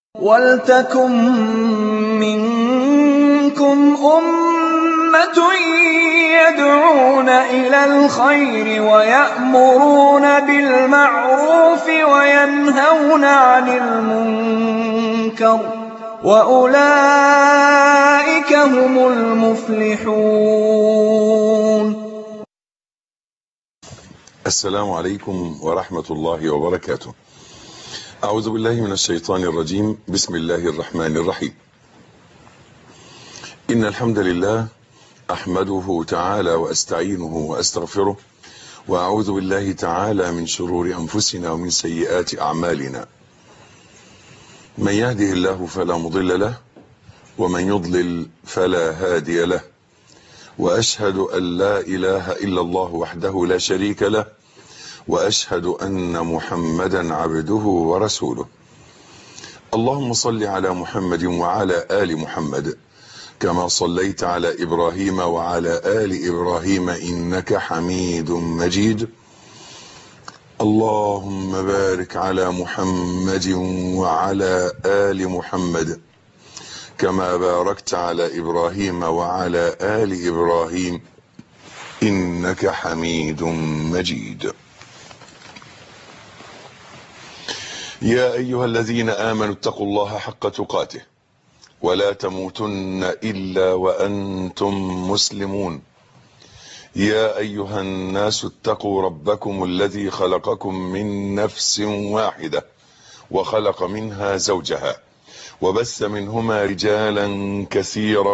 وَلْتَكُن مِّنكُمْ أُمَّةٌ يَدْعُونَ إِلَى الْخَيْرِ وَيَأْمُرُونَ بِالْمَعْرُوفِ وَيَنْهَوْنَ عَنِ الْمُنكَرِ ۚ وَأُولَٰئِكَ هُمُ الْمُفْلِحُونَ. السلام عليكم ورحمة الله وبركاته. أعوذ بالله من الشيطان الرجيم. بسم الله الرحمن الرحيم. إن الحمد لله أحمده تعالى وأستعينه وأستغفره، وأعوذ بالله تعالى من شرور أنفسنا ومن سيئات أعمالنا. من يهده الله فلا مضل له، ومن يضلل فلا هادي له، وأشهد أن لا إله إلا الله وحده لا شريك له، وأشهد أن محمدا عبده ورسوله. اللهم صل على محمد وعلى آل محمد كما صليت على إبراهيم وعلى آل إبراهيم إنك حميد مجيد. اللهم بارك على محمد وعلى آل محمد كما باركت على إبراهيم وعلى آل إبراهيم إنك حميد مجيد. يا أيها الذين آمنوا اتقوا الله حق تقاته ولا تموتن إلا وأنتم مسلمون. يا أيها الناس اتقوا ربكم الذي خلقكم من نفس واحدة وخلق منها زوجها وبث منهما رجالا كثيرا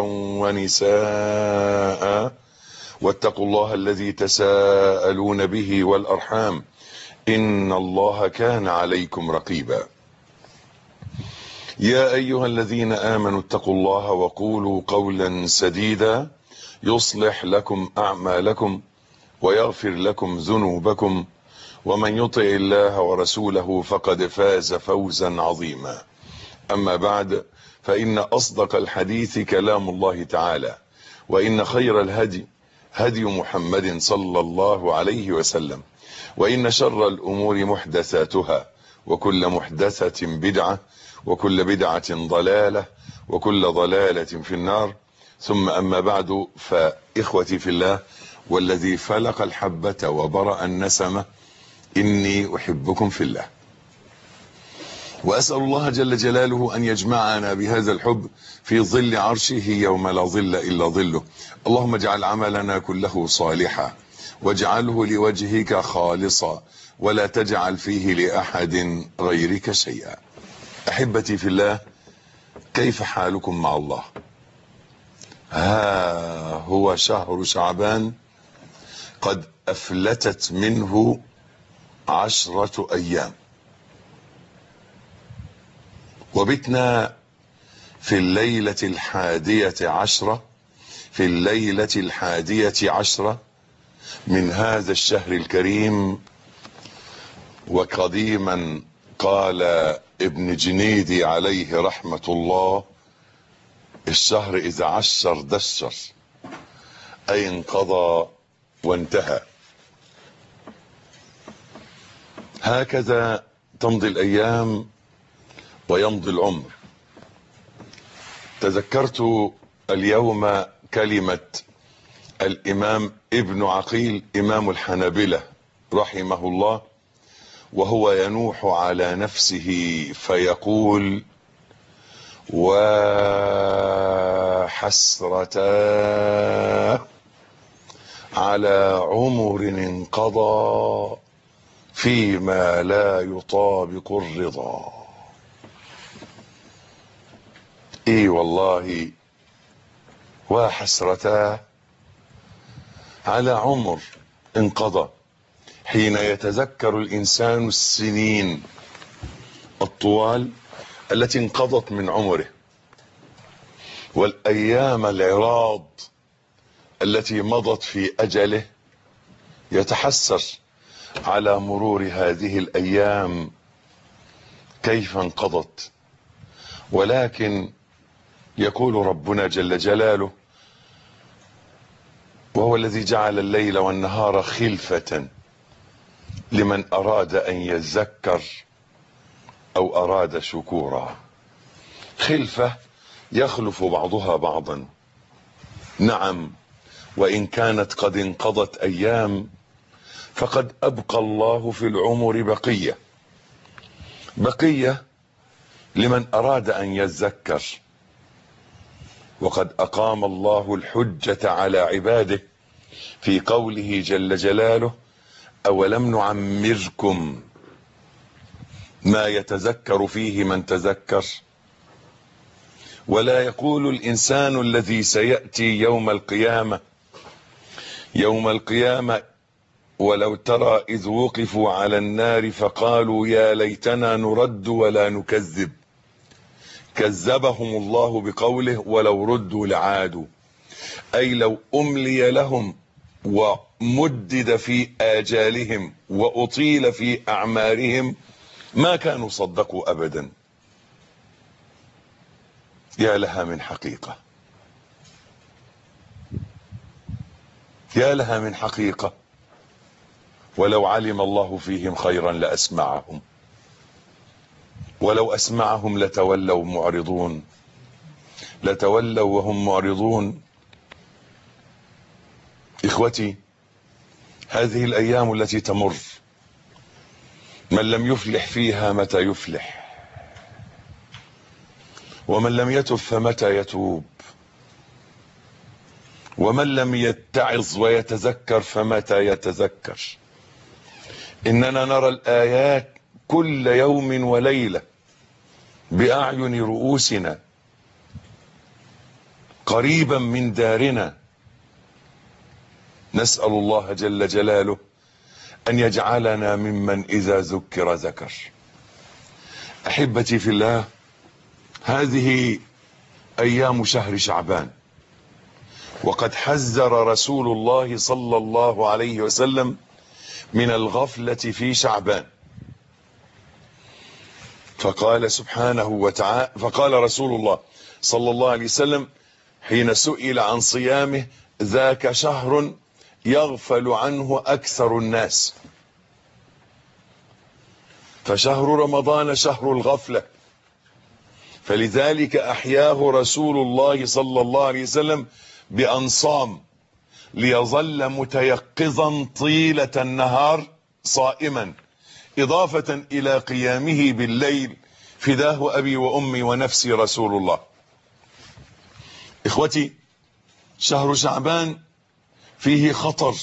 ونساء، واتقوا الله الذي تساءلون به والأرحام إن الله كان عليكم رقيبا. يا أيها الذين آمنوا اتقوا الله وقولوا قولا سديدا يصلح لكم أعمالكم ويغفر لكم ذنوبكم، ومن يطع الله ورسوله فقد فاز فوزا عظيما. أما بعد، فإن أصدق الحديث كلام الله تعالى، وإن خير الهدي هدي محمد صلى الله عليه وسلم، وإن شر الأمور محدثاتها، وكل محدثة بدعة، وكل بدعة ضلالة، وكل ضلالة في النار. ثم أما بعد، فإخوتي في الله والذي فلق الحبة وبرأ النسمة، إني أحبكم في الله، وأسأل الله جل جلاله أن يجمعنا بهذا الحب في ظل عرشه يوم لا ظل إلا ظله. اللهم اجعل عملنا كله صالحا، واجعله لوجهك خالصا، ولا تجعل فيه لأحد غيرك شيئا. أحبتي في الله، كيف حالكم مع الله؟ ها هو شهر شعبان قد أفلتت منه 10 أيام، وبتنا في الليلة 11 من هذا الشهر الكريم. وقديما قال ابن جنيدي عليه رحمة الله: الشهر إذا 10 دشر، أي انقضى وانتهى. هكذا تمضي الأيام ويمضي العمر. تذكرت اليوم كلمة الإمام ابن عقيل إمام الحنابلة رحمه الله، وهو ينوح على نفسه فيقول: وحسرتا على عمر انقضى فيما لا يطابق الرضا. اي والله، وحسرتا على عمر انقضى، حين يتذكر الإنسان السنين الطوال التي انقضت من عمره، والأيام العراض التي مضت في أجله، يتحسر على مرور هذه الأيام كيف انقضت. ولكن يقول ربنا جل جلاله: وهو الذي جعل الليل والنهار خلفة لمن أراد أن يذكر أو أراد شكورا. خلفة يخلف بعضها بعضا. نعم، وإن كانت قد انقضت أيام فقد أبقى الله في العمر بقية لمن أراد أن يذكر. وقد أقام الله الحجة على عباده في قوله جل جلاله: أولم نعمركم ما يتذكر فيه من تذكر. ولا يقول الإنسان الذي سيأتي يوم القيامة ولو ترى إذ وقفوا على النار فقالوا يا ليتنا نرد ولا نكذب. كذبهم الله بقوله: ولو ردوا لعادوا. أي لو أملي لهم ومدد في آجالهم وأطيل في أعمارهم ما كانوا صدقوا أبدا. يا لها من حقيقة، يا لها من حقيقة. ولو علم الله فيهم خيرا لأسمعهم، ولو أسمعهم لتولوا وهم معرضون. إخوتي، هذه الأيام التي تمر من لم يفلح فيها متى يفلح، ومن لم يتب فمتى يتوب، ومن لم يتعظ ويتذكر فمتى يتذكر. إننا نرى الآيات كل يوم وليلة بأعين رؤوسنا قريبا من دارنا. نسأل الله جل جلاله أن يجعلنا ممن إذا ذكر. أحبتي في الله، هذه أيام شهر شعبان، وقد حذر رسول الله صلى الله عليه وسلم من الغفلة في شعبان. فقال سبحانه وتعالى، فقال رسول الله صلى الله عليه وسلم حين سئل عن صيامه: ذاك شهر يغفل عنه أكثر الناس. فشهر رمضان شهر الغفلة، فلذلك أحياه رسول الله صلى الله عليه وسلم بأن صام ليظل متيقظا طيلة النهار صائما، إضافة إلى قيامه بالليل. فداه أبي وأمي ونفسي رسول الله. إخوتي، شهر شعبان فيه خطر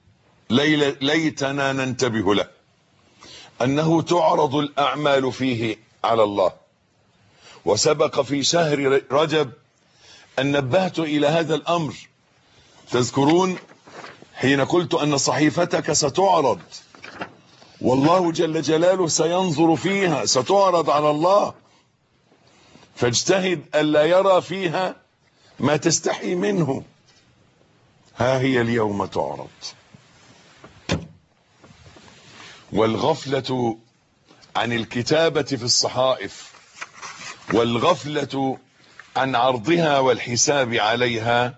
ليتنا ننتبه له، أنه تعرض الأعمال فيه على الله. وسبق في شهر رجب أن نبهت إلى هذا الأمر. تذكرون حين قلت أن صحيفتك ستعرض، والله جل جلاله سينظر فيها، ستعرض على الله، فاجتهد ألا يرى فيها ما تستحي منه. ها هي اليوم تعرض. والغفلة عن الكتابة في الصحائف، والغفلة عن عرضها والحساب عليها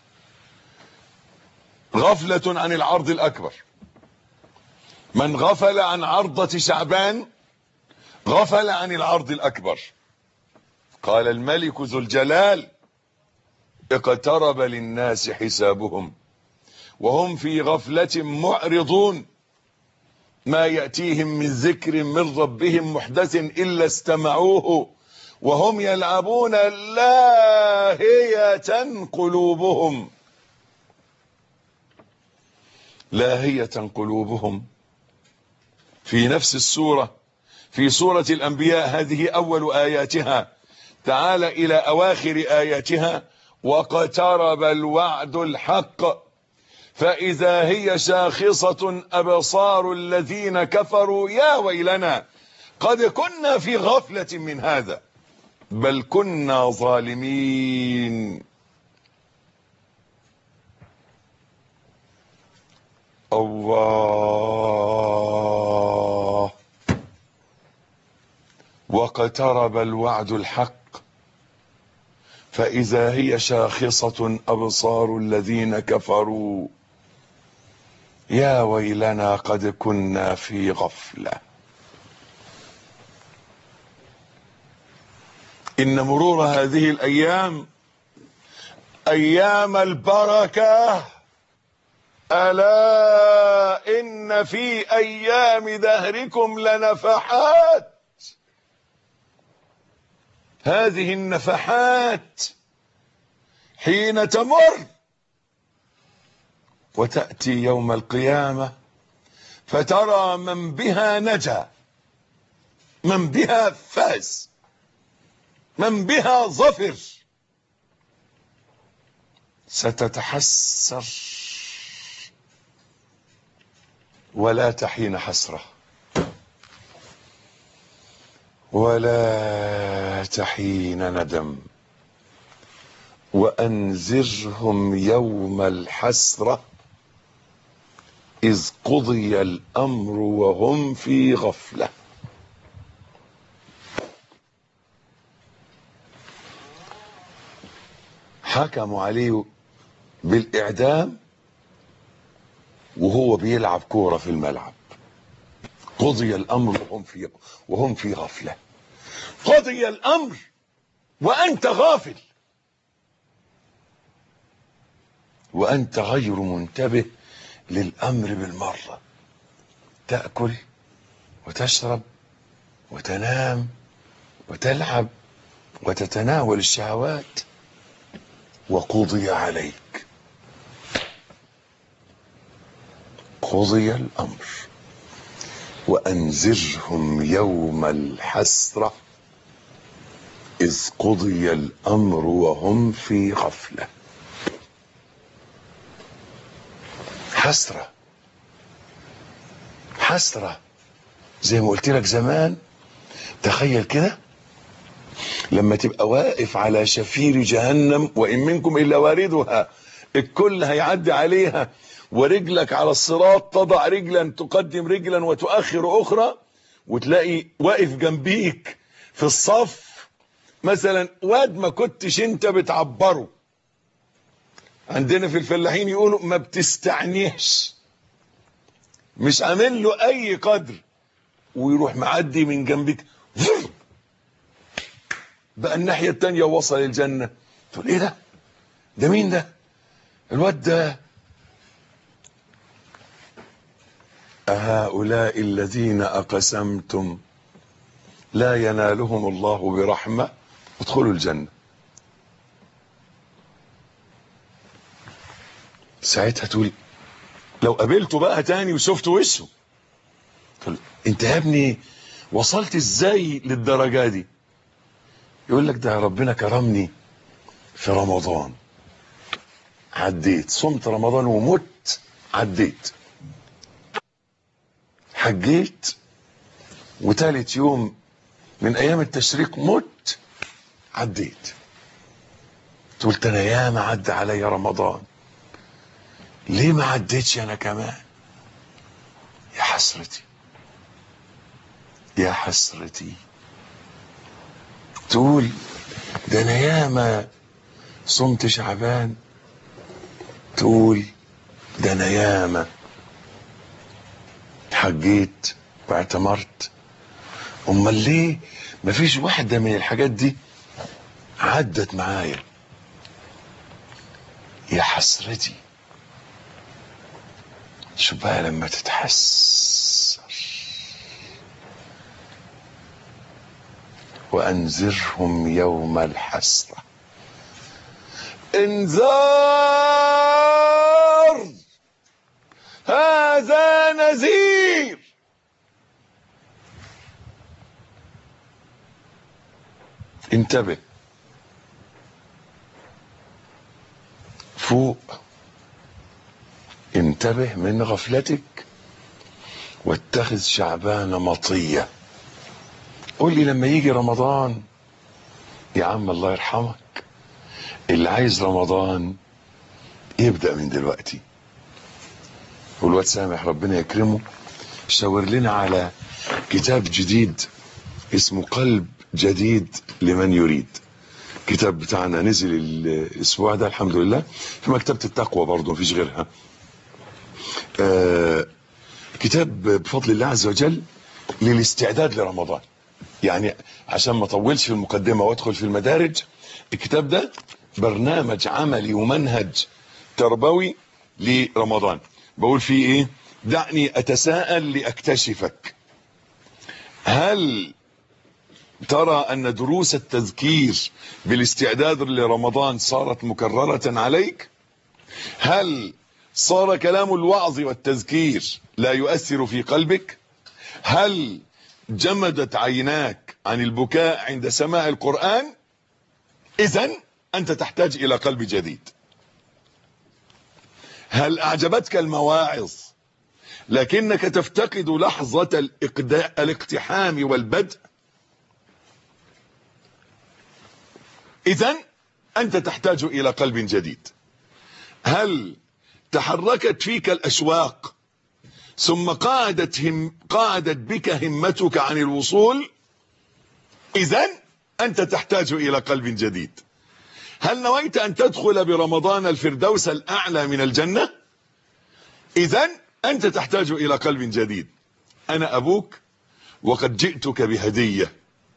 غفلة عن العرض الأكبر. من غفل عن عرضة شعبان غفل عن العرض الأكبر. قال الملك ذو الجلال: اقترب للناس حسابهم وهم في غفلة معرضون، ما يأتيهم من ذكر من ربهم محدث إلا استمعوه وهم يلعبون لاهية قلوبهم. لاهية قلوبهم في نفس السورة، في سورة الأنبياء، هذه أول آياتها. تعال إلى أواخر آياتها: واقترب الوعد الحق فإذا هي شاخصة أبصار الذين كفروا يا ويلنا قد كنا في غفلة من هذا بل كنا ظالمين. الله. واقترب الوعد الحق فإذا هي شاخصة أبصار الذين كفروا يا ويلنا قد كنا في غفلة. إن مرور هذه الأيام أيام البركة. ألا إن في أيام دهركم لنفحات. هذه النفحات حين تمر وتأتي يوم القيامة فترى من بها نجا، من بها فاز، من بها ظفر، ستتحسر ولا تحين حسرة ولا تحين ندم. وأنذرهم يوم الحسرة إذ قضي الأمر وهم في غفلة. حكموا عليه بالإعدام وهو بيلعب كورة في الملعب. قضي الأمر وهم في غفلة. قضي الأمر وأنت غافل، وأنت غير منتبه للأمر بالمرة. تأكل وتشرب وتنام وتلعب وتتناول الشهوات وقضي عليك. قضي الأمر. وأنذرهم يوم الحسرة إذ قضي الأمر وهم في غفلة. حسرة، حسرة. زي ما قلت لك زمان، تخيل كده لما تبقى واقف على شفير جهنم وإن منكم إلا واردها، الكل هيعدي عليها، ورجلك على الصراط تضع رجلا تقدم رجلا وتؤخر أخرى، وتلاقي واقف جنبيك في الصف مثلا واد ما كنتش انت بتعبره. عندنا في الفلاحين يقولوا ما بتستعنيش، مش عامل له اي قدر، ويروح معدي من جنبك بقى الناحية التانية ووصل الجنة. تقول ايه ده؟ ده مين ده؟ الواد ده. أهؤلاء الذين أقسمتم لا ينالهم الله برحمة ادخلوا الجنة. ساعتها تقول لو قابلته بقى تاني وشفت وشه، تقول انت يا ابني وصلت ازاي للدرجة دي؟ يقول لك ده ربنا كرمني في رمضان، عديت، صمت رمضان ومت، عديت، حجيت، وتالت يوم من ايام التشريق مت، عديت. تقول انا ياما عدى عليا رمضان، ليه ما عديتش انا كمان؟ يا حسرتي، يا حسرتي. تقول ده انا ياما صمت شعبان، تقول ده انا ياما حجيت واعتمرت، امال ليه مفيش واحدة من الحاجات دي عدت معايا؟ يا حسرتي. شو بقى لما تتحسر. وأنذرهم يوم الحسرة. انذار، هذا نذير. انتبه، فوق، انتبه من غفلتك، واتخذ شعبان مطية. قول لي لما يجي رمضان يا عم الله يرحمك، اللي عايز رمضان يبدأ من دلوقتي. والواد سامح ربنا يكرمه شاور لنا على كتاب جديد اسمه قلب جديد لمن يريد. كتاب بتاعنا نزل الاسبوع ده الحمد لله في مكتبة التقوى، برضه مفيش غيرها. كتاب بفضل الله عز وجل للاستعداد لرمضان. يعني عشان ما اطولش في المقدمة وادخل في المدارج، الكتاب ده برنامج عملي ومنهج تربوي لرمضان. بقول فيه ايه؟ دعني اتساءل لاكتشفك، هل ترى ان دروس التذكير بالاستعداد لرمضان صارت مكررة عليك؟ هل صار كلام الوعظ والتذكير لا يؤثر في قلبك؟ هل جمدت عيناك عن البكاء عند سماع القرآن؟ إذن أنت تحتاج إلى قلب جديد. هل أعجبتك المواعظ لكنك تفتقد لحظة الاقتحام والبدء؟ إذن أنت تحتاج إلى قلب جديد. هل تحركت فيك الأشواق ثم قاعدت بك همتك عن الوصول؟ إذن أنت تحتاج إلى قلب جديد. هل نويت أن تدخل برمضان الفردوس الأعلى من الجنة؟ إذن أنت تحتاج إلى قلب جديد. أنا أبوك وقد جئتك بهدية،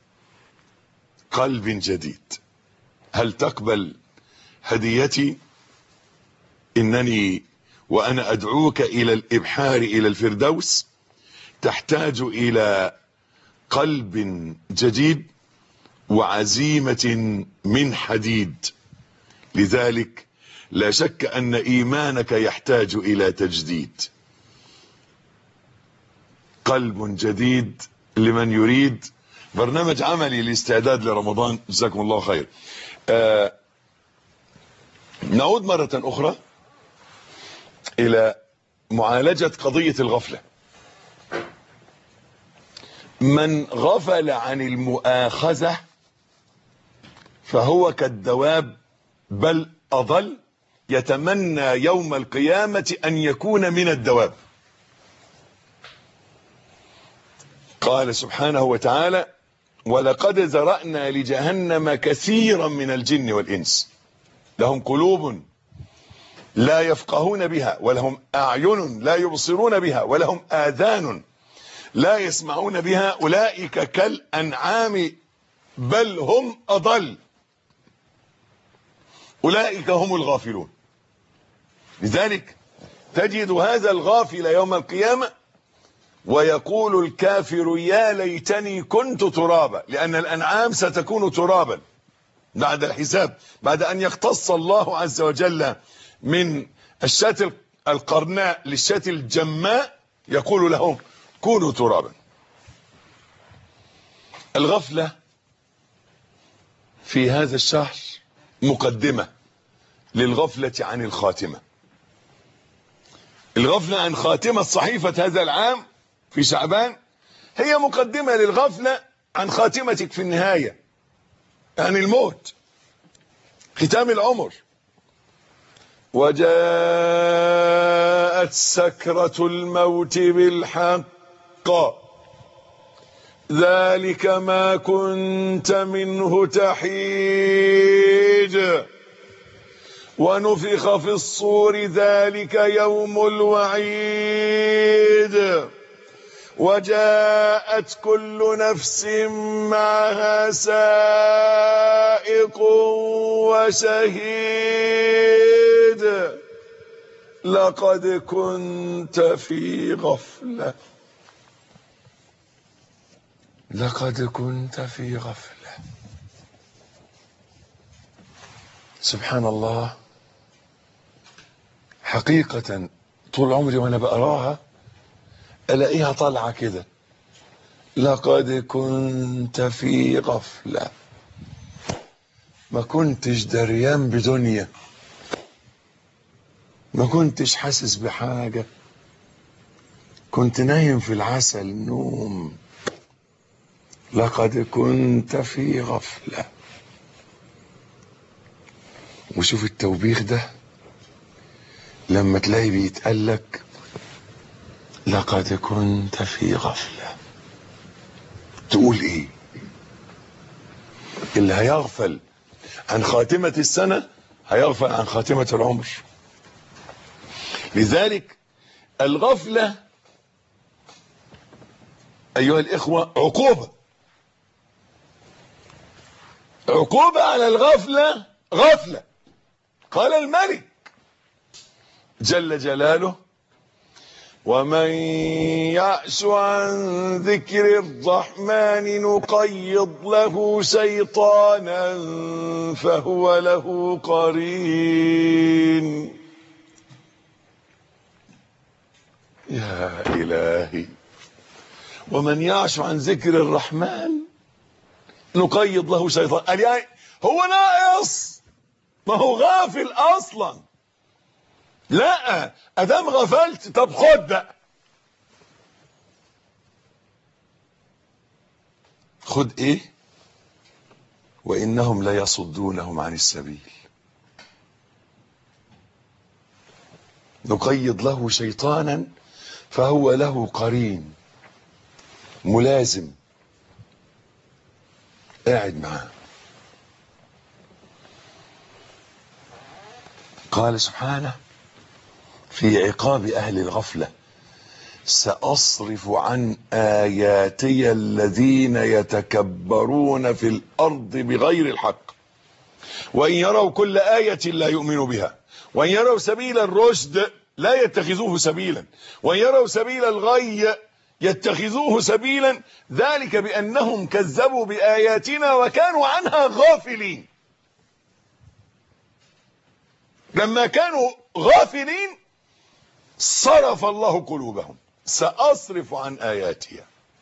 قلب جديد. هل تقبل هديتي؟ إنني وأنا أدعوك إلى الإبحار إلى الفردوس تحتاج إلى قلب جديد وعزيمة من حديد. لذلك لا شك أن إيمانك يحتاج إلى تجديد. قلب جديد لمن يريد. برنامج عملي لاستعداد لرمضان. جزاكم الله خير. نعود مرة أخرى إلى معالجة قضية الغفلة. من غفل عن المؤاخذة فهو كالدواب بل أضل، يتمنى يوم القيامة أن يكون من الدواب. قال سبحانه وتعالى: ولقد ذرأنا لجهنم كثيرا من الجن والإنس لهم قلوب لا يفقهون بها ولهم أعين لا يبصرون بها ولهم آذان لا يسمعون بها أولئك كالأنعام بل هم أضل أولئك هم الغافلون. لذلك تجد هذا الغافل يوم القيامة ويقول الكافر يا ليتني كنت ترابا، لأن الأنعام ستكون ترابا بعد الحساب، بعد أن يقتص الله عز وجل من الشاة القرناء للشاة الجماء، يقول لهم كونوا ترابا. الغفلة في هذا الشهر مقدمة للغفلة عن الخاتمة. الغفلة عن خاتمة صحيفة هذا العام في شعبان هي مقدمة للغفلة عن خاتمتك في النهاية، عن الموت، ختام العمر. وجاءت سكرة الموت بالحق ذلك ما كنت منه تحيد ونفخ في الصور ذلك يوم الوعيد وجاءت كل نفس معها سائق وشهيد لقد كنت في غفلة. لقد كنت في غفلة. سبحان الله. حقيقة طول عمري وانا بقراها الاقيها طالعة كده، لقد كنت في غفلة. ما كنتش دريان بدنيا، ما كنتش حاسس بحاجة، كنت نايم في العسل نوم. لقد كنت في غفلة. وشوف التوبيخ ده لما تلاقي بيتقالك لقد كنت في غفلة، تقول ايه؟ اللي هيغفل عن خاتمة السنة هيغفل عن خاتمة العمر. لذلك الغفلة أيها الإخوة عقوبة. عقوبة على الغفلة غفلة. قال الملك جل جلاله: ومن يعش عن ذكر الرحمن نقيض له شيطانا فهو له قرين. يا إلهي، ومن يعش عن ذكر الرحمن نقيض له شيطان. قال يعني هو ناقص؟ ما هو غافل اصلا. لا، ادام غفلت طب خد بقى، خد ايه؟ وانهم ليصدونهم عن السبيل. نقيض له شيطانا فهو له قرين، ملازم قاعد معاه. قال سبحانه في عقاب اهل الغفلة: سأصرف عن آياتي الذين يتكبرون في الأرض بغير الحق وإن يروا كل آية لا يؤمنوا بها وإن يروا سبيل الرشد لا يتخذوه سبيلا وإن يروا سبيل الغي يتخذوه سبيلا ذلك بأنهم كذبوا بآياتنا وكانوا عنها غافلين. لما كانوا غافلين صرف الله قلوبهم. سأصرف عن آياتي.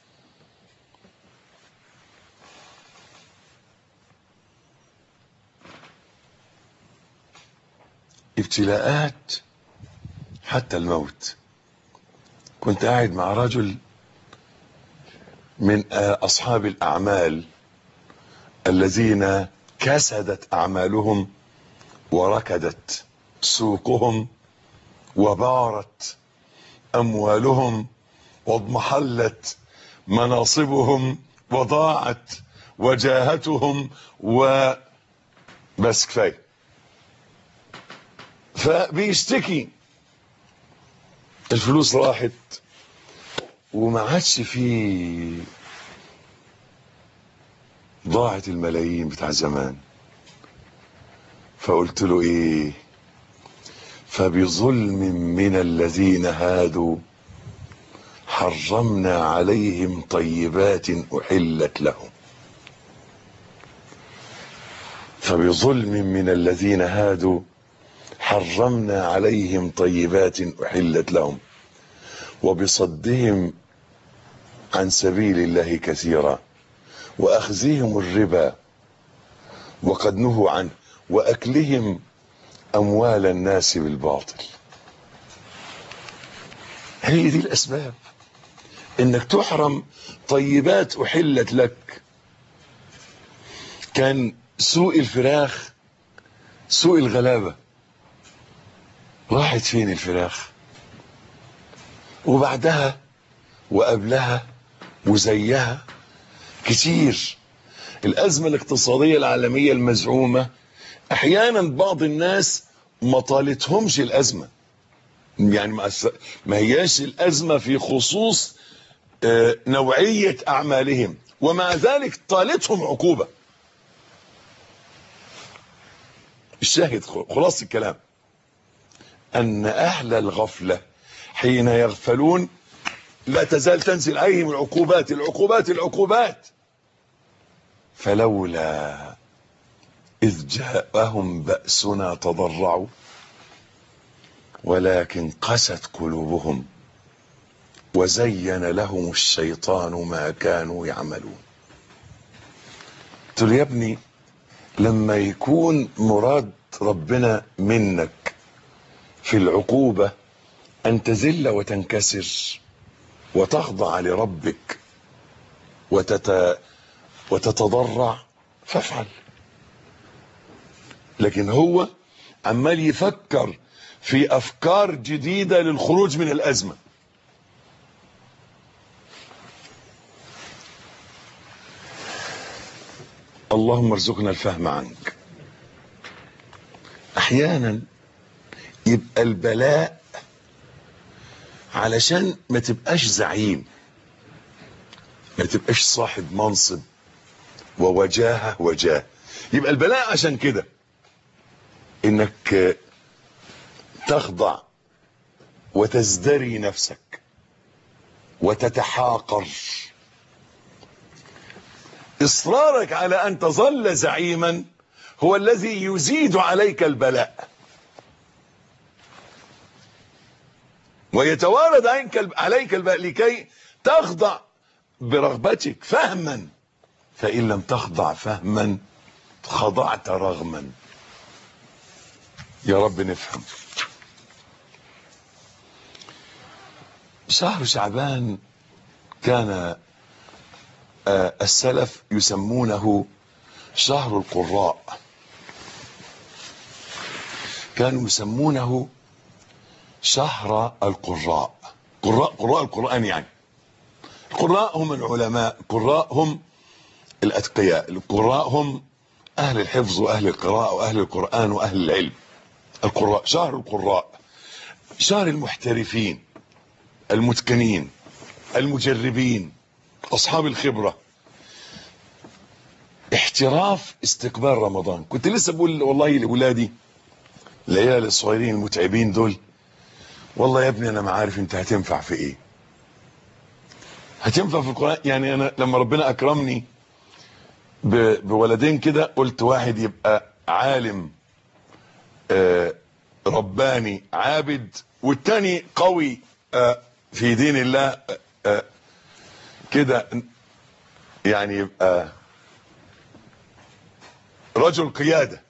ابتلاءات حتى الموت. كنت قاعد مع رجل من أصحاب الأعمال الذين كسدت أعمالهم وركدت سوقهم وبارت أموالهم واضمحلت مناصبهم وضاعت وجاهتهم بس كفاية. فبيشتكي الفلوس راحت وما عادش فيه، ضاعت الملايين بتاع زمان. فقلت له ايه؟ فبظلم من الذين هادوا حرمنا عليهم طيبات أحلت لهم. فبظلم من الذين هادوا حرمنا عليهم طيبات أحلت لهم وبصدهم عن سبيل الله كثيرا وأخذهم الربا وقد نهوا عنه وأكلهم أموال الناس بالباطل. هي دي الأسباب إنك تحرم طيبات أحلت لك. كان سوق الفراخ سوق الغلابة، راحت فين الفراخ؟ وبعدها وقبلها وزيها كتير. الأزمة الاقتصادية العالمية المزعومة أحيانا بعض الناس ما طالتهمش الأزمة، يعني ما هياش الأزمة في خصوص نوعية أعمالهم، ومع ذلك طالتهم عقوبة. الشاهد خلاص الكلام أن أهل الغفلة حين يغفلون لا تزال تنزل عليهم العقوبات العقوبات العقوبات. فلولا إذ جاءهم بأسنا تضرعوا ولكن قست قلوبهم وزين لهم الشيطان ما كانوا يعملون. قلت له يا ابني لما يكون مراد ربنا منك في العقوبة أن تذل وتنكسر وتخضع لربك وتتضرع فافعل. لكن هو عمال يفكر في أفكار جديدة للخروج من الأزمة. اللهم ارزقنا الفهم عنك. أحيانا يبقى البلاء علشان ما تبقاش زعيم، ما تبقاش صاحب منصب ووجاهة وجاه، يبقى البلاء عشان كده انك تخضع وتزدري نفسك وتتحاقر. اصرارك على ان تظل زعيما هو الذي يزيد عليك البلاء ويتوارد عليك البلاء لكي تخضع برغبتك فهما، فإن لم تخضع فهما خضعت رغما. يا رب نفهم. شهر شعبان كان السلف يسمونه شهر القراء، كانوا يسمونه شهر القراء. قراء القرآن، يعني القراء هم العلماء، القراء هم الأتقياء، القراء هم أهل الحفظ وأهل القراءة وأهل القرآن وأهل العلم. القراء، شهر القراء، شهر المحترفين المتقنين المجربين أصحاب الخبرة. احتراف استقبال رمضان. كنت لسه بقول والله لأولادي العيال الصغيرين المتعبين دول، والله يا ابني أنا ما عارف أنت هتنفع في إيه، هتنفع في القرآن. يعني أنا لما ربنا أكرمني بولدين كده، قلت واحد يبقى عالم رباني عابد، والتاني قوي في دين الله كده، يعني يبقى رجل قيادة.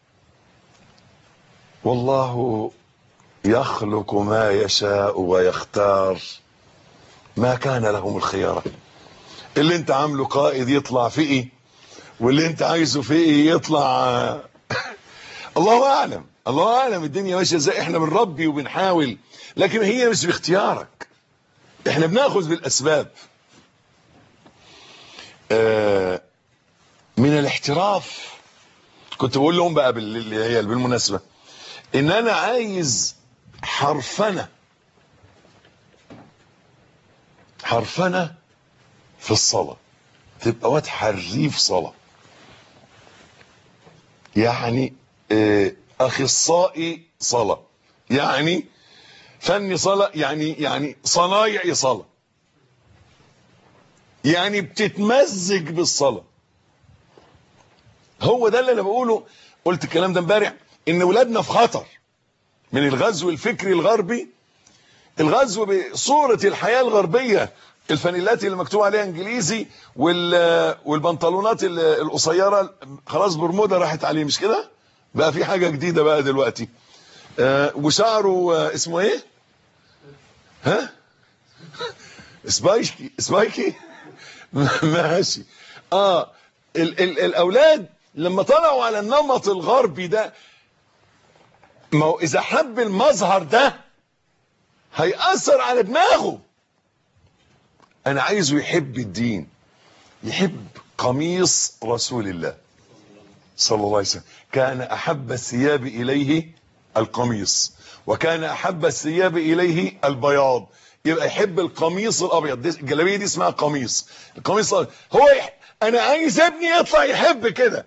والله يخلق ما يشاء ويختار، ما كان لهم الخيارة. اللي انت عامله قائد يطلع فئي، واللي انت عايزه فئي يطلع الله اعلم، الله اعلم الدنيا ماشيه ازاي. احنا بنربي وبنحاول، لكن هي مش باختيارك، احنا بناخذ بالاسباب. من الاحتراف كنت بقول لهم بقى بالمناسبه ان انا عايز حرفنه في الصلاه، تبقى واد حريف صلاه، يعني اخصائي صلاه، يعني فني صلاه، يعني صنايعي صلاه، يعني بتتمزج بالصلاه. هو ده اللي انا بقوله. قلت الكلام ده امبارح، ان ولادنا في خطر من الغزو الفكري الغربي، الغزو بصوره الحياه الغربيه، الفانيلات اللي مكتوب عليها انجليزي والبنطلونات القصيره، خلاص برمودا راحت عليه، مش كده؟ بقى في حاجه جديده بقى دلوقتي. وشعره اسمه ايه؟ ها؟ سبايكي ماشي. الاولاد لما طلعوا على النمط الغربي ده، ما هو اذا حب المظهر ده هيأثر على دماغه. انا عايزه يحب الدين، يحب قميص رسول الله صلى الله عليه وسلم. كان احب الثياب اليه القميص، وكان احب الثياب اليه البياض. يبقى يحب القميص الابيض، الجلابيه دي اسمها قميص، القميص الابيض. انا عايز ابني يطلع يحب كده،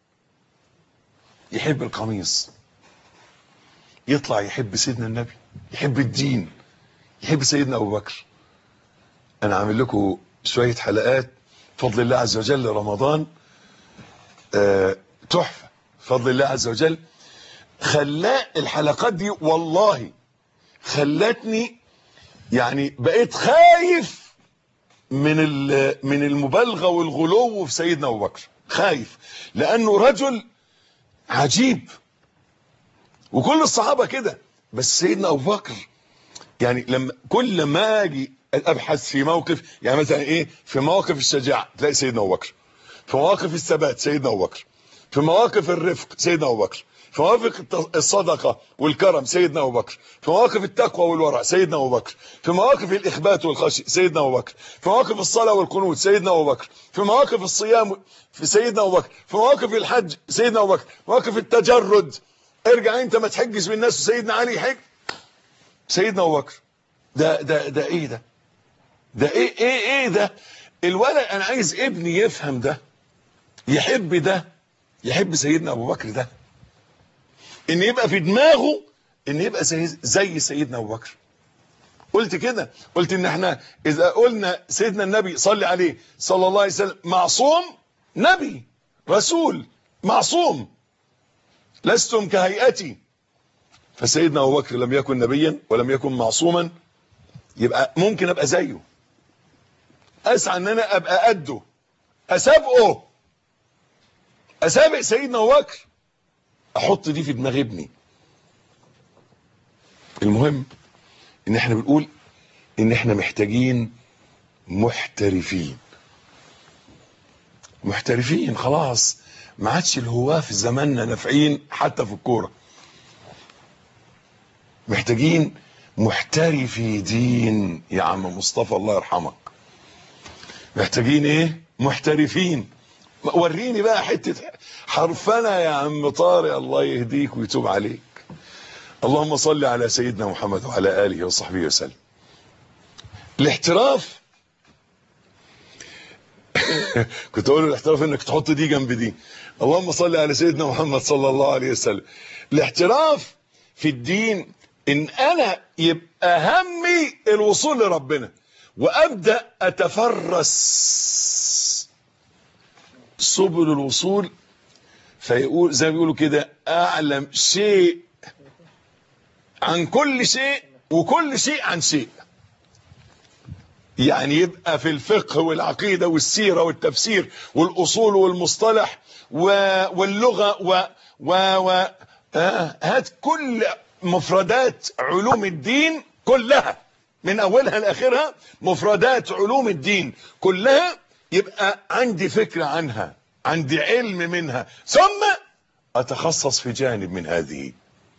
يحب القميص، يطلع يحب سيدنا النبي، يحب الدين، يحب سيدنا ابو بكر. انا عامل لكم شويه حلقات بفضل الله عز وجل، رمضان تحفه بفضل الله عز وجل. الحلقات دي والله خلتني يعني بقيت خايف من المبالغه والغلو في سيدنا ابو بكر، خايف لانه رجل عجيب، وكل الصحابه كده، بس سيدنا ابو بكر يعني لما كل ما اجي ابحث في موقف، يعني مثلا ايه، في مواقف الشجاعه تلاقي سيدنا ابو بكر، في مواقف الثبات سيدنا ابو بكر، في مواقف الرفق سيدنا ابو بكر، في مواقف الصدقه والكرم سيدنا ابو بكر، في مواقف التقوى والورع سيدنا ابو بكر، في مواقف الاخبات والخشيه سيدنا ابو بكر، في مواقف الصلاه والقنوت سيدنا ابو بكر، في مواقف الصيام في سيدنا ابو بكر، في مواقف الحج سيدنا ابو بكر، مواقف التجرد، ارجع انت ما تحجش بالناس وسيدنا علي يحج، سيدنا ابو بكر. ده ايه ده؟ ده ايه ده؟ الولد انا عايز ابني يفهم ده، يحب ده، يحب سيدنا ابو بكر ده، ان يبقى في دماغه ان يبقى زي سيدنا ابو بكر. قلت كده، قلت ان احنا اذا قلنا سيدنا النبي صلي عليه صلى الله عليه وسلم معصوم، نبي رسول معصوم، لستم كهيئتي، فسيدنا ابو بكر لم يكن نبيا ولم يكن معصوما، يبقى ممكن ابقى زيه، اسعى ان انا ابقى قده، اسابقه، اسابق سيدنا ابو بكر، احط دي في دماغ ابني. المهم ان احنا بنقول ان احنا محتاجين محترفين. محترفين خلاص، ما عادش الهواه في زماننا نافعين حتى في الكوره. محتاجين محترفي دين يا عم مصطفى الله يرحمك. محتاجين ايه؟ محترفين. وريني بقى حته حرفنا يا عم طارق، الله يهديك ويتوب عليك. اللهم صل على سيدنا محمد وعلى اله وصحبه وسلم. الاحتراف كنت اقول الاحتراف انك تحط دي جنب دي. اللهم صل على سيدنا محمد صلى الله عليه وسلم. الاحتراف في الدين ان انا يبقى همي الوصول لربنا، وابدا اتفرس سبل الوصول، فيقول زي ما بيقولوا كده اعلم شيء عن كل شيء وكل شيء عن شيء. يعني يبقى في الفقه والعقيدة والسيرة والتفسير والأصول والمصطلح واللغة هات كل مفردات علوم الدين كلها من أولها لآخرها، مفردات علوم الدين كلها، يبقى عندي فكرة عنها، عندي علم منها، ثم أتخصص في جانب من هذه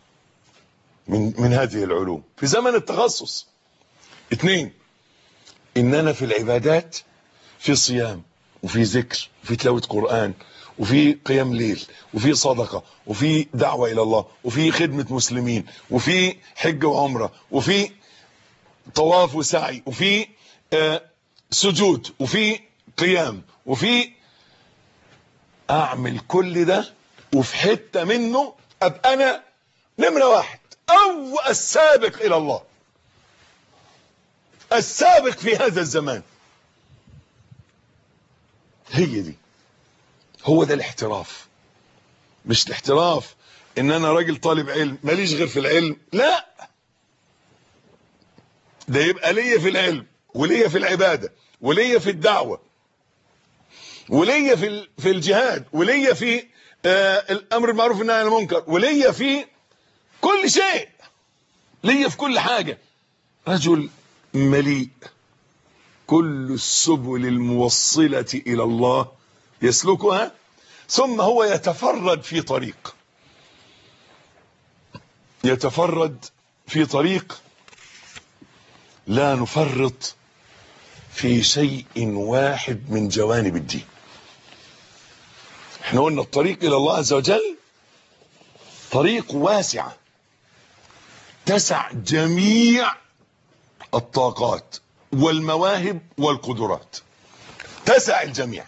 من هذه العلوم في زمن التخصص. 2، ان انا في العبادات في صيام وفي ذكر وفي تلاوة قرآن وفي قيام ليل وفي صدقة وفي دعوة الى الله وفي خدمة مسلمين وفي حج وعمرة وفي طواف وسعي وفي سجود وفي قيام، وفي اعمل كل ده، وفي حتة منه ابقى انا نمرة 1 او السابق الى الله، السابق في هذا الزمان. هي دي، هو ده الاحتراف. مش الاحتراف ان انا راجل طالب علم ماليش غير في العلم، لا، ده يبقى ليا في العلم وليا في العبادة وليا في الدعوة وليا في الجهاد وليا في الامر بالمعروف والنهي عن المنكر وليا في كل شيء، ليا في كل حاجة. رجل مليء كل السبل الموصلة إلى الله يسلكها، ثم هو يتفرد في طريق، يتفرد في طريق لا نفرط في شيء واحد من جوانب الدين. احنا قلنا الطريق إلى الله عز وجل طريق واسعة تسع جميع الطاقات والمواهب والقدرات، تسع الجميع.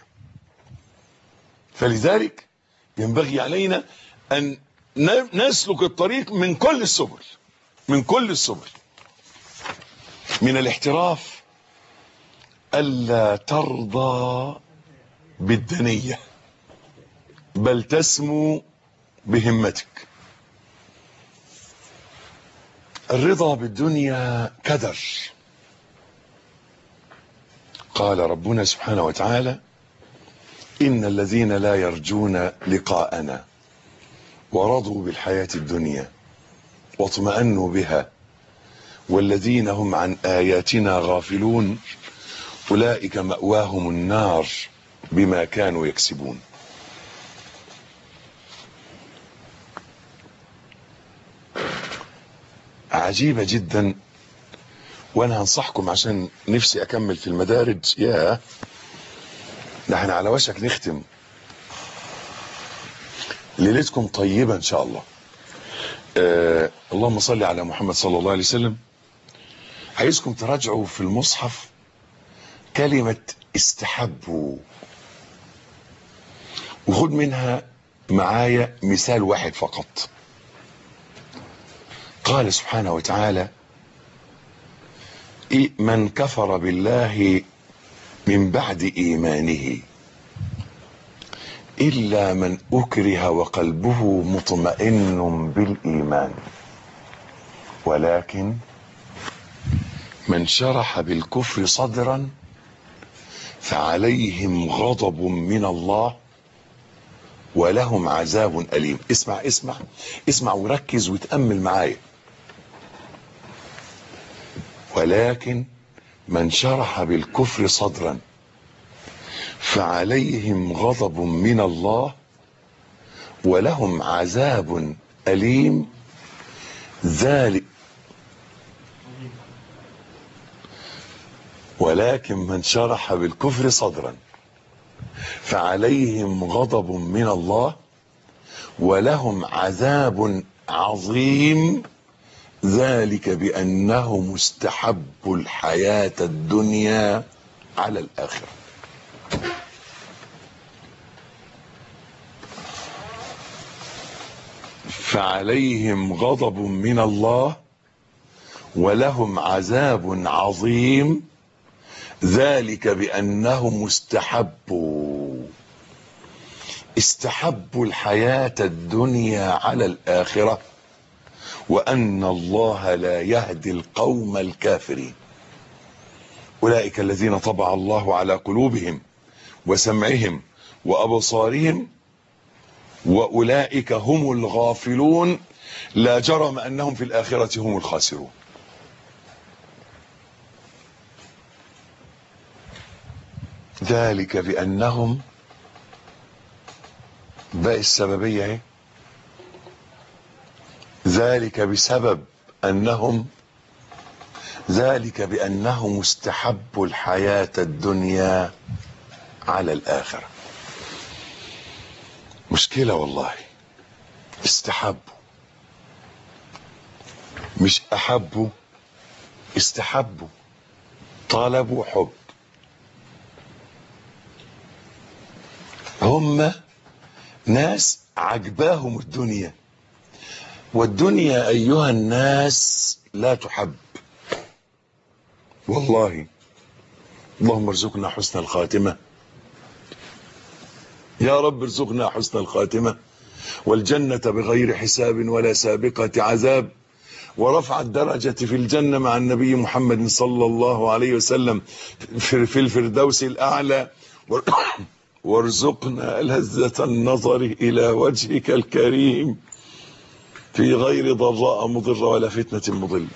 فلذلك ينبغي علينا أن نسلك الطريق من كل السبل، من كل السبل. من الاحتراف ألا ترضى بالدنية بل تسمو بهمتك. الرضا بالدنيا كدر. قال ربنا سبحانه وتعالى: إن الذين لا يرجون لقاءنا ورضوا بالحياة الدنيا واطمأنوا بها والذين هم عن آياتنا غافلون أولئك مأواهم النار بما كانوا يكسبون. عجيبة جدا، وانا هنصحكم عشان نفسي اكمل في المدارج. يا نحن على وشك نختم. ليلتكم طيبة ان شاء الله. اللهم صل على محمد صلى الله عليه وسلم. عايزكم تراجعوا في المصحف كلمة استحبوا، وخد منها معايا مثال واحد فقط. قال سبحانه وتعالى: من كفر بالله من بعد إيمانه إلا من أكره وقلبه مطمئن بالإيمان ولكن من شرح بالكفر صدرا فعليهم غضب من الله ولهم عذاب أليم. اسمع اسمع اسمع وركز وتأمل معايا. ولكن من شرح بالكفر صدرا فعليهم غضب من الله ولهم عذاب أليم ذلك. ولكن من شرح بالكفر صدرا فعليهم غضب من الله ولهم عذاب عظيم ذلك بأنهم استحبوا الحياة الدنيا على الآخرة. فعليهم غضب من الله ولهم عذاب عظيم ذلك بأنهم استحبوا الحياة الدنيا على الآخرة وأن الله لا يهدي القوم الكافرين. أولئك الذين طبع الله على قلوبهم وسمعهم وأبصارهم وأولئك هم الغافلون لا جرم أنهم في الآخرة هم الخاسرون. ذلك بأنهم باقي السببية اهي. ذلك بسبب أنهم ذلك بأنهم استحبوا الحياة الدنيا على الآخرة. مشكلة والله. استحبوا مش أحبوا، استحبوا، طلبوا حب. هم ناس عجباهم الدنيا، والدنيا أيها الناس لا تحب والله. اللهم ارزقنا حسن الخاتمة يا رب، ارزقنا حسن الخاتمة والجنة بغير حساب ولا سابقة عذاب، ورفع الدرجة في الجنة مع النبي محمد صلى الله عليه وسلم في الفردوس الأعلى، وارزقنا لذة النظر إلى وجهك الكريم في غير ضراء مضرة ولا فتنة مضلة.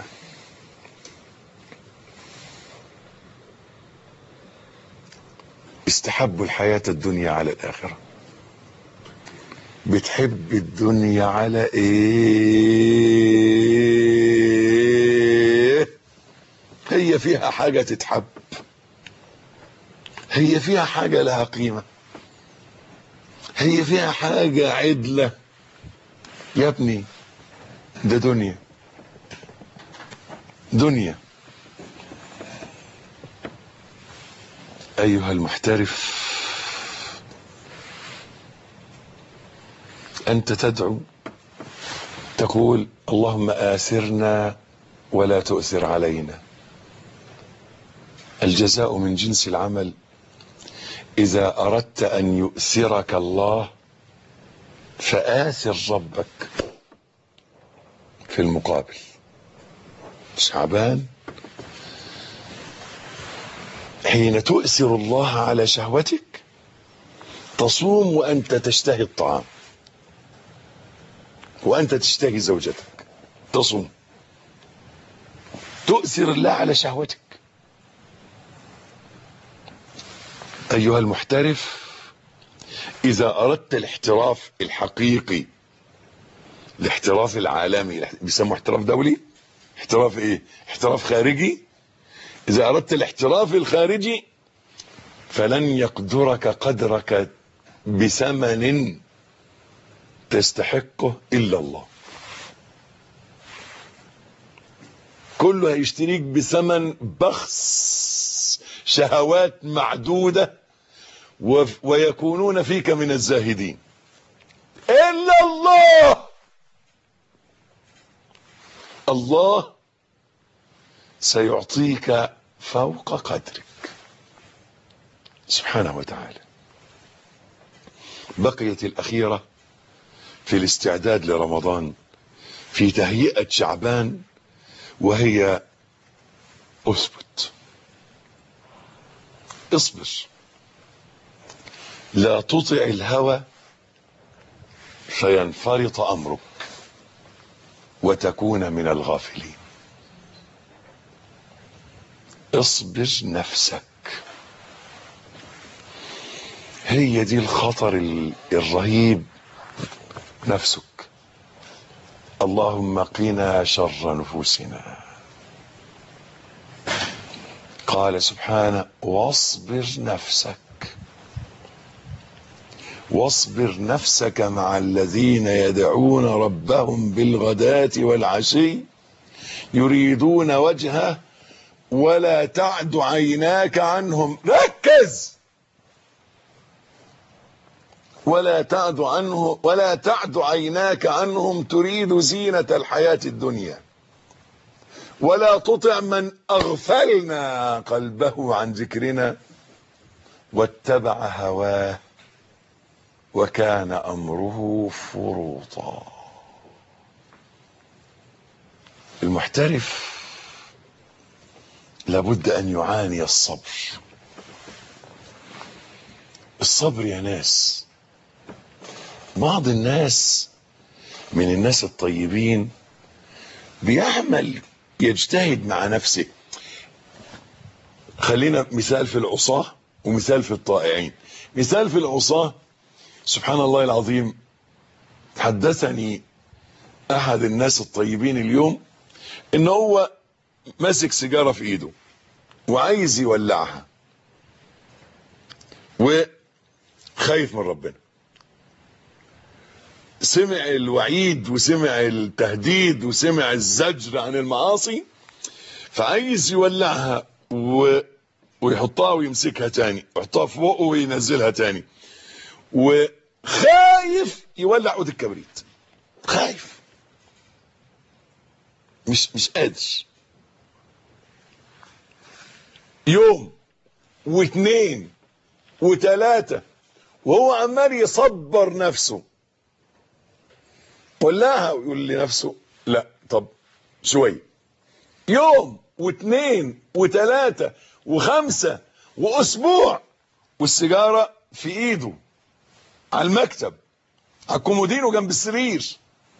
استحبوا الحياة الدنيا على الآخرة. بتحب الدنيا على ايه؟ هي فيها حاجة تتحب؟ هي فيها حاجة لها قيمة؟ هي فيها حاجة عدلة؟ يا ابني ده دنيا، دنيا. أيها المحترف، أنت تدعو تقول اللهم آثرنا ولا تؤثر علينا. الجزاء من جنس العمل. إذا أردت أن يؤثرك الله فآثر ربك في المقابل. شعبان، حين تؤثر الله على شهوتك تصوم وأنت تشتهي الطعام وأنت تشتهي زوجتك، تصوم، تؤثر الله على شهوتك. أيها المحترف، إذا أردت الاحتراف الحقيقي، الاحتراف العالمي، بيسموه احتراف دولي، احتراف ايه؟ احتراف خارجي. إذا أردت الاحتراف الخارجي فلن يقدرك قدرك بثمن تستحقه إلا الله. كله هيشتريك بثمن بخس، شهوات معدودة، ويكونون فيك من الزاهدين. إلا الله. الله سيعطيك فوق قدرك سبحانه وتعالى. بقيت الأخيرة في الاستعداد لرمضان، في تهيئة شعبان، وهي اثبت، اصبر، لا تطع الهوى فينفرط أمرك وتكون من الغافلين. اصبر نفسك، هي دي الخطر الرهيب، نفسك. اللهم قنا شر نفوسنا. قال سبحانه واصبر نفسك، واصبر نفسك مع الذين يدعون ربهم بالغداة والعشي يريدون وجهه ولا تعد عيناك عنهم. ركز، ولا تعد عيناك عنهم تريد زينة الحياة الدنيا ولا تطع من أغفلنا قلبه عن ذكرنا واتبع هواه وكان أمره فرطا. المحترف لابد أن يعاني الصبر. الصبر يا ناس، بعض الناس من الناس الطيبين بيعمل، يجتهد مع نفسه. خلينا مثال في العصاة ومثال في الطائعين. مثال في العصاة، سبحان الله العظيم، حدثني احد الناس الطيبين اليوم ان هو ماسك سيجارة في ايده وعايز يولعها وخايف من ربنا. سمع الوعيد وسمع التهديد وسمع الزجر عن المعاصي، فعايز يولعها ويحطها ويمسكها تاني، يحطها في بقه وينزلها تاني، وخايف يولع عود الكبريت. خايف، مش قادر. يوم واثنين وثلاثة وهو عمال يصبر نفسه، ولعها ويقول لنفسه لا طب شوية. يوم واثنين وثلاثة وخمسة واسبوع والسيجارة في ايده على المكتب، على الكومودينو جنب السرير،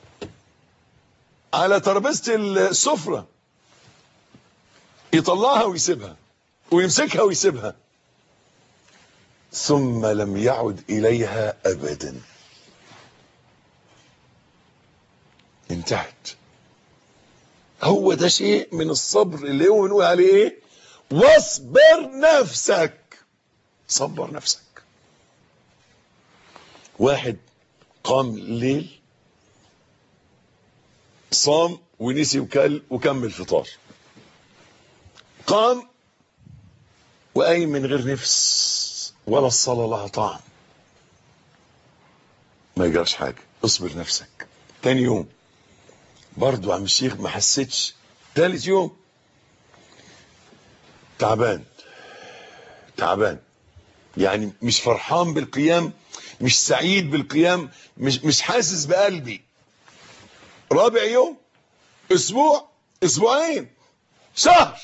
على ترابيزة السفرة، يطلعها ويسيبها ويمسكها ويسيبها، ثم لم يعد إليها أبدا. انتهت. هو ده شيء من الصبر اللي هو بنقول عليه ايه؟ واصبر نفسك. صبر نفسك. واحد قام الليل، صام ونسي وكل وكمل فطار، قام وقايم من غير نفس ولا الصلاة لها طعم، ما يجرش حاجة. اصبر نفسك. تاني يوم برضو عم الشيخ ما حسيتش. ثالث يوم تعبان يعني مش فرحان بالقيام، مش سعيد بالقيام، مش حاسس بقلبي. رابع يوم، اسبوع، اسبوعين، شهر،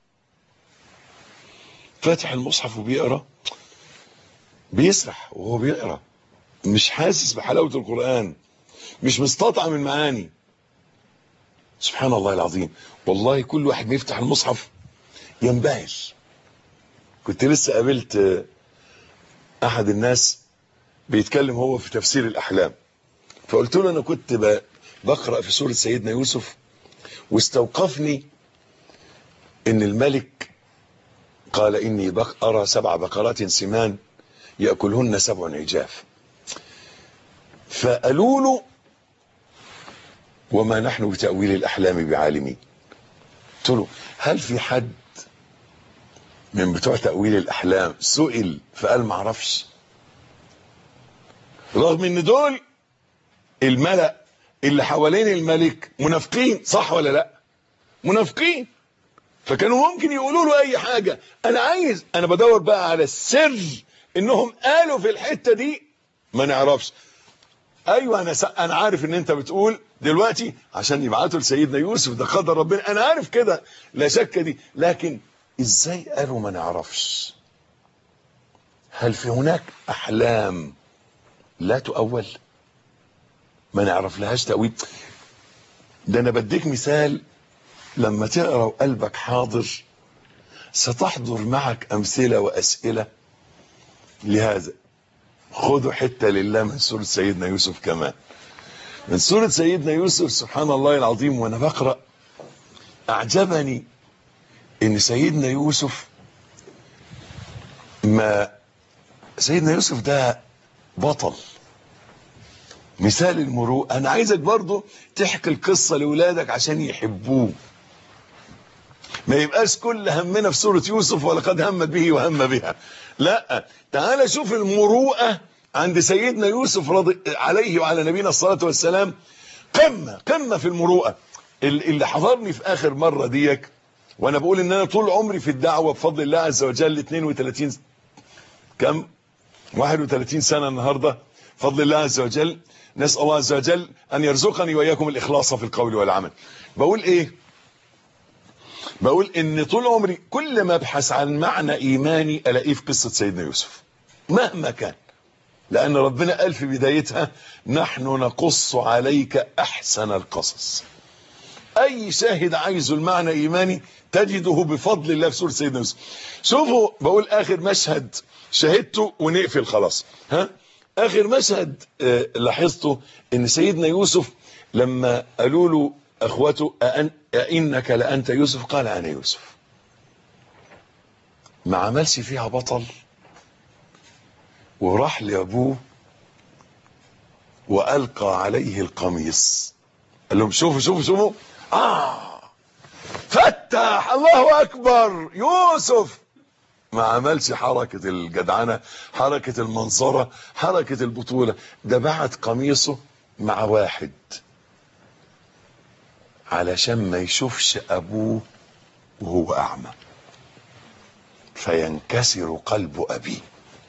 فاتح المصحف وبيقرا، بيسرح وهو بيقرا، مش حاسس بحلاوة القرآن، مش مستطعم المعاني. سبحان الله العظيم. والله كل واحد بيفتح المصحف ينبهر. كنت لسه قابلت احد الناس بيتكلم هو في تفسير الاحلام، فقلت له انا كنت بقرأ في سورة سيدنا يوسف واستوقفني ان الملك قال اني ارى 7 بقرات سمان يأكلهن 7 عجاف. فقالوا له وما نحن بتأويل الأحلام بعالمين. قلت له هل في حد من بتوع تأويل الأحلام سئل فقال ما اعرفش؟ رغم ان دول الملأ اللي حوالين الملك منافقين، صح ولا لا؟ منافقين. فكانوا ممكن يقولوا له اي حاجة. انا بدور بقى على السر انهم قالوا في الحتة دي ما نعرفش. ايوه انا عارف ان انت بتقول دلوقتي عشان يبعتوا لسيدنا يوسف، ده قدر ربنا، انا عارف كده لا شك دي، لكن ازاي قالوا ما نعرفش؟ هل في هناك احلام لا تؤول؟ ما نعرف لهاش تأويل. ده انا بديك مثال، لما تقرأ وقلبك حاضر ستحضر معك امثلة واسئلة لهذا. خذوا حتة لله من سورة سيدنا يوسف كمان. من سورة سيدنا يوسف سبحان الله العظيم، وانا بقرأ اعجبني ان سيدنا يوسف، ما سيدنا يوسف ده بطل مثال المروءة. انا عايزك برضو تحكي القصة لولادك عشان يحبوه، ما يبقاش كل همنا في سورة يوسف ولقد همت به وهم بها. لا، تعال شوف المروءة عند سيدنا يوسف رضي عليه وعلى نبينا الصلاة والسلام. قمة في المروءة. اللي حضرني في اخر مرة ديك، وانا بقول ان انا طول عمري في الدعوة بفضل الله عز وجل 31 سنة النهاردة بفضل الله عز وجل. نسأل الله عز وجل ان يرزقني واياكم الاخلاص في القول والعمل. بقول ايه؟ بقول ان طول عمري كل ما ابحث عن معنى ايماني الاقيه في قصة سيدنا يوسف مهما كان، لان ربنا قال في بدايتها نحن نقص عليك احسن القصص. اي شاهد عايزه المعنى ايماني تجده بفضل الله في سورة سيدنا يوسف. شوفوا بقول اخر مشهد شاهدته ونقفل خلاص. اخر مشهد لاحظته ان سيدنا يوسف لما قالوا له اخوته أئنك لأنت يوسف، قال أنا يوسف. ما عملش فيها بطل، وراح لأبوه وألقى عليه القميص، قال لهم شوفوا فتح الله أكبر يوسف. ما عملش حركة الجدعنة، حركة المنظرة، حركة البطولة. ده بعت قميصه مع واحد علشان ما يشوفش ابوه وهو اعمى فينكسر قلب ابيه،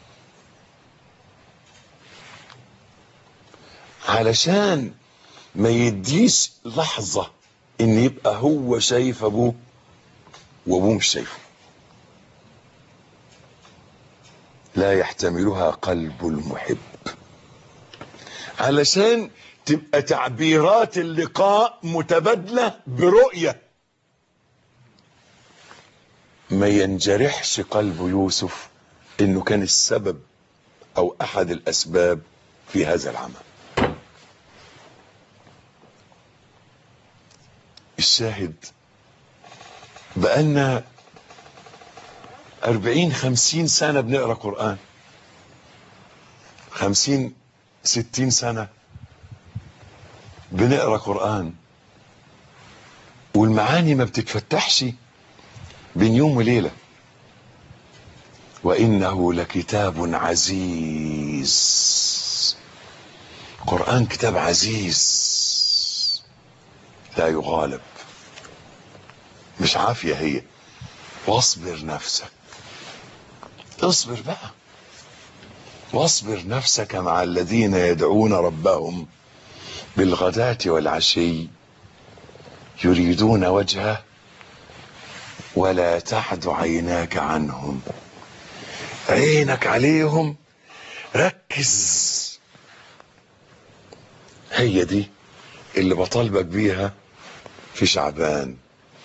علشان ما يديش لحظة ان يبقى هو شايف ابوه وابوه مش شايفه. لا يحتملها قلب المحب، علشان تبقى تعبيرات اللقاء متبادلة برؤية، ما ينجرحش قلب يوسف انه كان السبب او احد الاسباب في هذا العمل. الشاهد بقالنا 40-50 سنة بنقرأ قرآن، 50-60 سنة بنقرأ قرآن، والمعاني ما بتتفتحش بين يوم وليلة. وإنه لكتاب عزيز. قرآن كتاب عزيز لا يغالب، مش عافية هي. واصبر نفسك، اصبر بقى، واصبر نفسك مع الذين يدعون ربهم بالغداة والعشي يريدون وجهه ولا تعد عيناك عنهم. عينك عليهم، ركز. هي دي اللي بطالبك بيها في شعبان.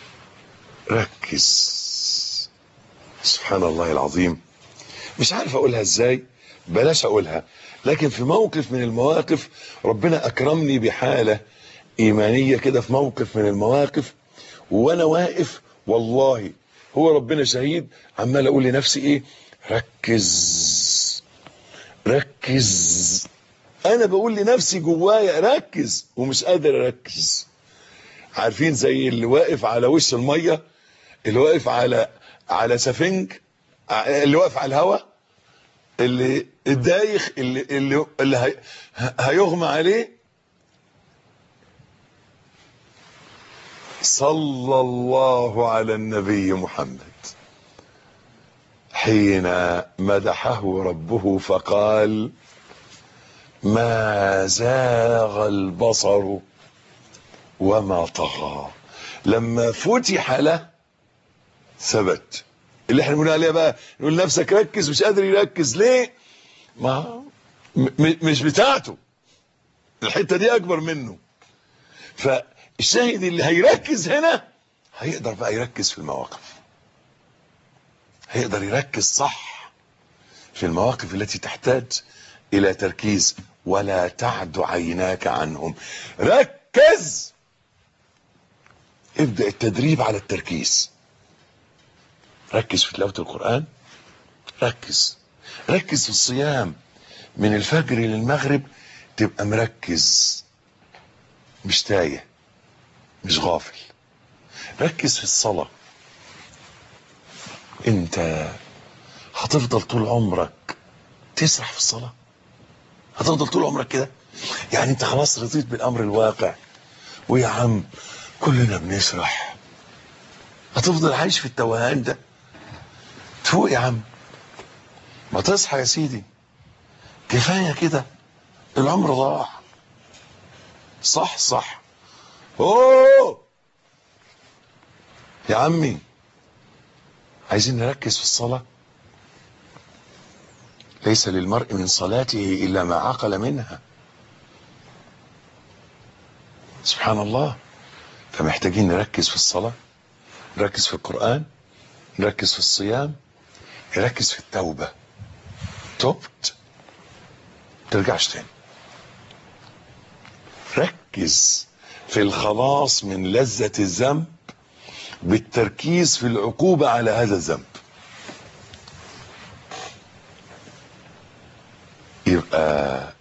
ركز. سبحان الله العظيم، مش عارف اقولها ازاي، بلاش اقولها. لكن في موقف من المواقف ربنا اكرمني بحالة ايمانية كده، في موقف من المواقف وانا واقف والله هو ربنا شهيد، عمال اقول لنفسي ايه؟ ركز ركز. انا بقول لنفسي جوايا ركز ومش قادر اركز. عارفين زي اللي واقف على وش المية، اللي واقف على سفنج، اللي واقف على الهواء، اللي الدايخ، اللي هيغمى عليه، صلى الله على النبي محمد حين مدحه ربه فقال ما زاغ البصر وما طغى. لما فتح له ثبت. اللي احنا بنقول عليها بقى، نقول نفسك ركز، مش قادر يركز ليه؟ ما مش بتاعته، الحته دي اكبر منه. فالشاهد اللي هيركز هنا هيقدر بقى يركز في المواقف، هيقدر يركز صح في المواقف التي تحتاج الى تركيز. ولا تعد عيناك عنهم. ركز. ابدأ التدريب على التركيز. ركز في تلاوة القرآن، ركز في الصيام من الفجر للمغرب، تبقى مركز مش تايه مش غافل. ركز في الصلاة. انت هتفضل طول عمرك تسرح في الصلاة؟ هتفضل طول عمرك كده؟ يعني انت خلاص رضيت بالامر الواقع ويا عم كلنا بنسرح، هتفضل عايش في التوهان ده؟ تفوق يا عم، ما تصحى يا سيدي، كفاية كده، العمر ضاع. صح اوه يا عمي، عايزين نركز في الصلاة. ليس للمرء من صلاته إلا ما عقل منها. سبحان الله. فمحتاجين نركز في الصلاة، نركز في القرآن، نركز في الصيام، نركز في التوبة. تبت ترجعش تاني. ركز في الخلاص من لذة الذنب بالتركيز في العقوبة على هذا الذنب. يبقى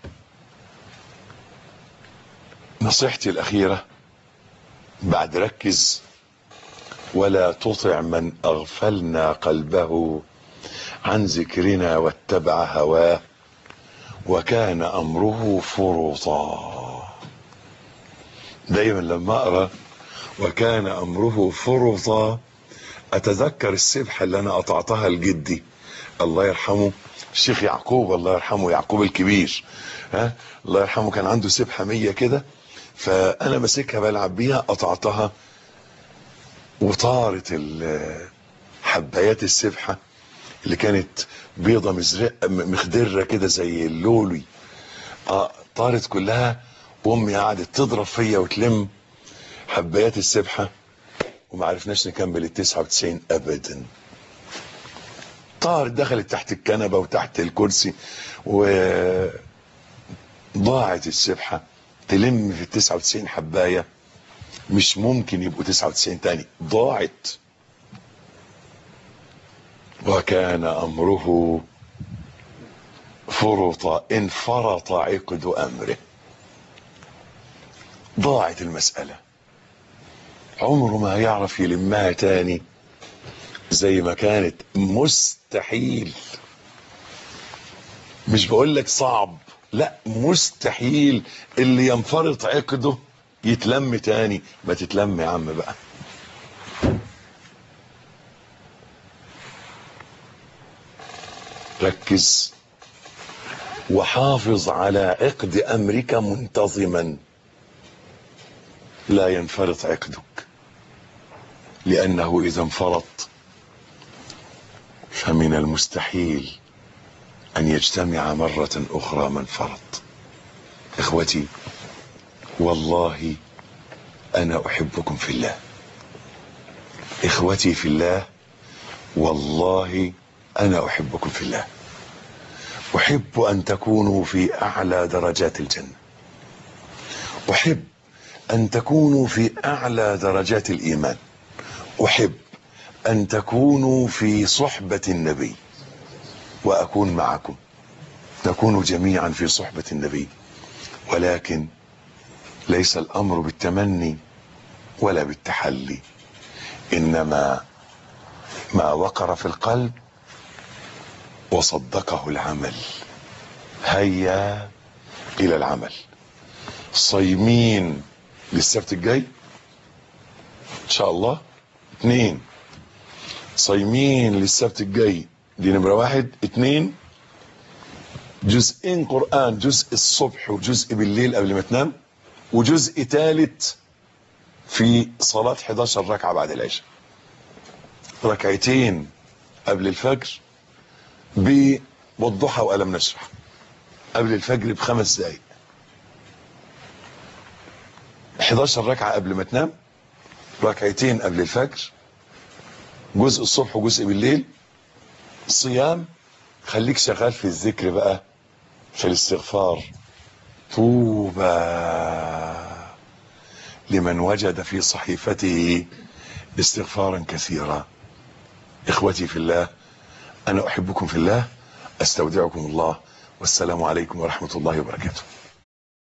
نصيحتي الأخيرة بعد ركز: ولا تطع من أغفلنا قلبه عن ذكرنا واتبع هواه وكان أمره فرطا. دايما لما أقرأ وكان أمره فرطا أتذكر السبحة اللي أنا قطعتها لجدي الله يرحمه الشيخ يعقوب، الله يرحمه، يعقوب الكبير، الله يرحمه. كان عنده سبحة 100 كده، فأنا ماسكها بلعب بيها، قطعتها وطارت حبايات السبحة اللي كانت بيضة مزرقة مخدرة كده زي اللولي، طارت كلها. وامي قعدت تضرب فيا وتلم حبايات السبحة، وما عرفناش نكمل ال99 ابدا. طارت، دخلت تحت الكنبة وتحت الكرسي، وضاعت السبحة. تلم في ال99 حباية، مش ممكن يبقوا 99 تاني، ضاعت. وكان أمره فرطا، انفرط عقد أمره. ضاعت المسألة، عمره ما هيعرف يلمها تاني زي ما كانت. مستحيل. مش بقول لك صعب، لا، مستحيل اللي ينفرط عقده يتلم تاني. ما تتلم يا عم بقى. ركز وحافظ على عقد أمرك منتظما، لا ينفرط عقدك، لأنه إذا انفرط فمن المستحيل أن يجتمع مرة أخرى من فرط. إخوتي، والله أنا أحبكم في الله. إخوتي في الله، والله أنا أحبكم في الله. أحب أن تكونوا في أعلى درجات الجنة، أحب أن تكونوا في أعلى درجات الإيمان، أحب أن تكونوا في صحبة النبي، وأكون معكم، نكون جميعا في صحبة النبي. ولكن ليس الأمر بالتمني ولا بالتحلي، إنما ما وقر في القلب وصدقه العمل. هيا إلى العمل. صايمين للسبت الجاي إن شاء الله. 2 صايمين للسبت الجاي، دي نمرة 1. 2 جزئين قرآن، جزء الصبح وجزء بالليل قبل ما تنام، وجزء ثالث في صلاة 11 ركعة بعد العشاء، ركعتين قبل الفجر والضحى وألم نشرح، قبل الفجر ب5 دقايق، 11 ركعة قبل ما تنام، ركعتين قبل الفجر، جزء الصبح وجزء بالليل. صيام، خليك شغال في الذكر بقى، في الاستغفار. طوبى لمن وجد في صحيفته استغفارا كثيرا. اخوتي في الله، انا احبكم في الله، استودعكم الله، والسلام عليكم ورحمة الله وبركاته.